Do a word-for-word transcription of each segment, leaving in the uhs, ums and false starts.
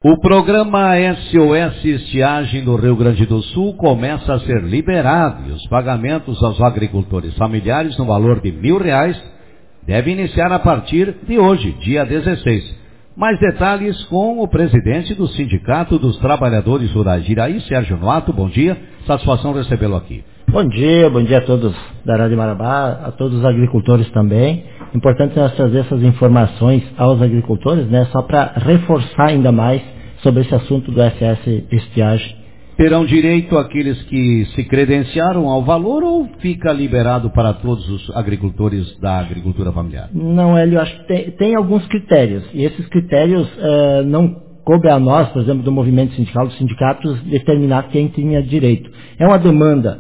O programa S O S Estiagem do Rio Grande do Sul começa a ser liberado e os pagamentos aos agricultores familiares no valor de mil reais devem iniciar a partir de hoje, dia dezesseis. Mais detalhes com o presidente do Sindicato dos Trabalhadores Rurais de Iraí, Sérgio Noato. Bom dia, satisfação recebê-lo aqui. Bom dia, bom dia a todos da Rádio Marabá, a todos os agricultores também. Importante nós trazer essas informações aos agricultores, né, só para reforçar ainda mais sobre esse assunto do S O S Estiagem. Terão direito aqueles que se credenciaram ao valor ou fica liberado para todos os agricultores da agricultura familiar? Não, Hélio, acho que tem, tem alguns critérios, e esses critérios uh, não coube a nós, por exemplo, do movimento sindical, dos sindicatos, determinar quem tinha direito. É uma demanda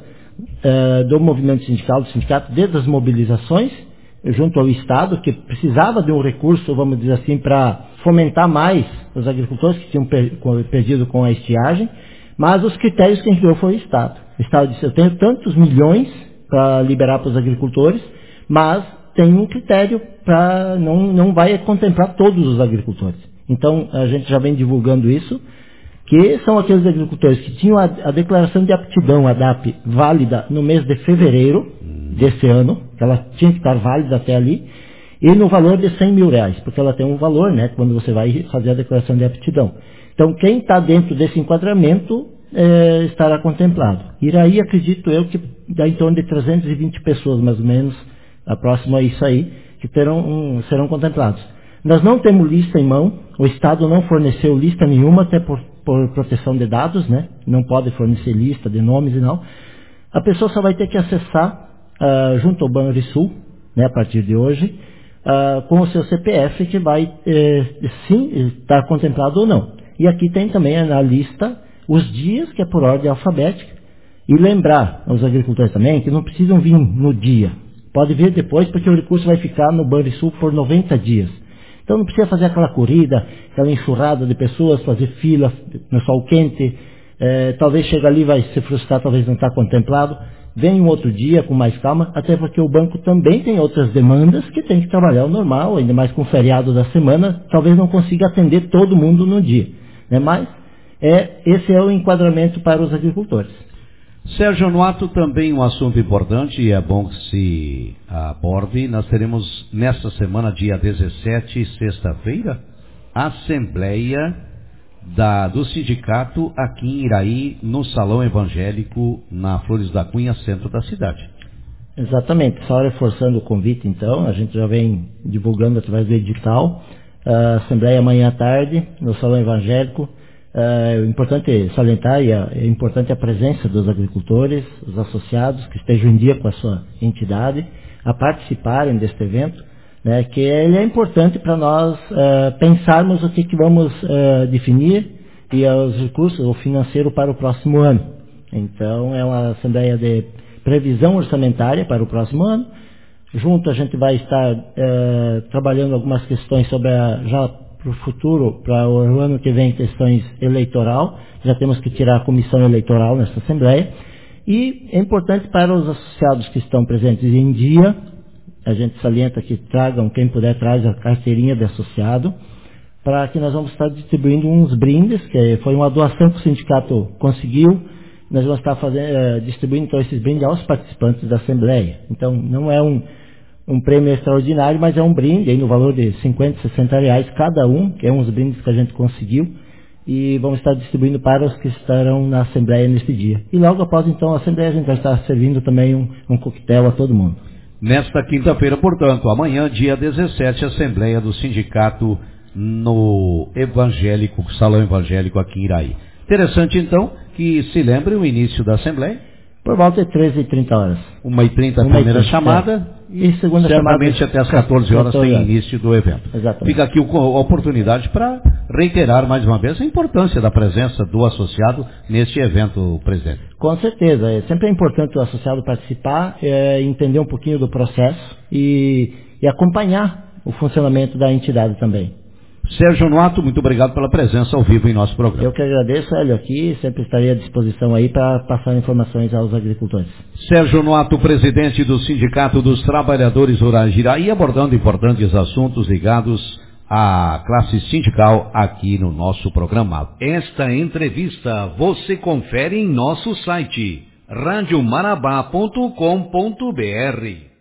uh, do movimento sindical, do sindicato, desde as mobilizações, junto ao Estado, que precisava de um recurso, vamos dizer assim, para fomentar mais os agricultores que tinham per, perdido com a estiagem, mas os critérios que a gente deu foi o Estado. O Estado disse, eu tenho tantos milhões para liberar para os agricultores, mas tem um critério para, não, não vai contemplar todos os agricultores. Então, a gente já vem divulgando isso, que são aqueles agricultores que tinham a, a declaração de aptidão, a D A P, válida no mês de fevereiro desse ano, que ela tinha que estar válida até ali, e no valor de cem mil reais, porque ela tem um valor, né, quando você vai fazer a declaração de aptidão. Então, quem está dentro desse enquadramento é, estará contemplado. Iraí, acredito eu, que dá em torno de trezentas e vinte pessoas, mais ou menos, a próxima a isso aí, que terão, um, serão contemplados. Nós não temos lista em mão, o Estado não forneceu lista nenhuma, até por, por proteção de dados, né? Não pode fornecer lista de nomes e não. A pessoa só vai ter que acessar uh, junto ao Banrisul, né, a partir de hoje, uh, com o seu C P F, que vai eh, sim estar contemplado ou não. E aqui tem também na lista os dias, que é por ordem alfabética, e lembrar aos agricultores também que não precisam vir no dia. Pode vir depois, porque o recurso vai ficar no Banrisul por noventa dias. Então não precisa fazer aquela corrida, aquela enxurrada de pessoas, fazer fila no sol quente, é, talvez chegue ali e vai se frustrar, talvez não está contemplado. Vem um outro dia com mais calma, até porque o banco também tem outras demandas que tem que trabalhar o normal, ainda mais com o feriado da semana, talvez não consiga atender todo mundo no dia. Né? Mas é, esse é o enquadramento para os agricultores. Sérgio Noato, também um assunto importante e é bom que se aborde. Nós teremos nesta semana, dia dezessete, sexta-feira, a Assembleia da, do Sindicato aqui em Iraí, no Salão Evangélico, na Flores da Cunha, centro da cidade. Exatamente, só reforçando o convite então, a gente já vem divulgando através do edital, a Assembleia amanhã à tarde, no Salão Evangélico. É importante salientar e é importante a presença dos agricultores, os associados que estejam em dia com a sua entidade, a participarem deste evento, né, que ele é importante para nós uh, pensarmos o que, que vamos uh, definir e os recursos, o financeiro para o próximo ano. Então é uma assembleia de previsão orçamentária para o próximo ano. Junto a gente vai estar uh, trabalhando algumas questões sobre a já para o futuro, para o ano que vem, questões eleitoral. Já temos que tirar a comissão eleitoral nessa Assembleia. E é importante para os associados que estão presentes em dia, a gente salienta que tragam, quem puder, traz a carteirinha de associado, para que nós vamos estar distribuindo uns brindes, que foi uma doação que o sindicato conseguiu. Nós vamos estar fazendo, distribuindo então esses brindes aos participantes da Assembleia. Então, não é um um prêmio extraordinário, mas é um brinde aí no valor de cinquenta, sessenta reais cada um, que é uns brindes que a gente conseguiu, e vamos estar distribuindo para os que estarão na Assembleia neste dia. E logo após então a Assembleia a gente vai estar servindo também um, um coquetel a todo mundo. Nesta quinta-feira, portanto, amanhã, dia dezessete, Assembleia do Sindicato no Evangélico, Salão Evangélico aqui em Iraí. Interessante então que se lembre o início da Assembleia. Por volta de treze e trinta horas. uma e trinta a primeira chamada. É. E segunda certamente chamada, até as quatorze horas tem início do evento. Exatamente. Fica aqui a oportunidade para reiterar mais uma vez a importância da presença do associado neste evento, presidente. Com certeza, é sempre é importante o associado participar, é, entender um pouquinho do processo e, e acompanhar o funcionamento da entidade também. Sérgio Noato, muito obrigado pela presença ao vivo em nosso programa. Eu que agradeço, Hélio, aqui, sempre estarei à disposição aí para passar informações aos agricultores. Sérgio Noato, presidente do Sindicato dos Trabalhadores Rurais de Iraí, abordando importantes assuntos ligados a classe sindical aqui no nosso programa. Esta entrevista você confere em nosso site rádio marabá ponto com ponto br.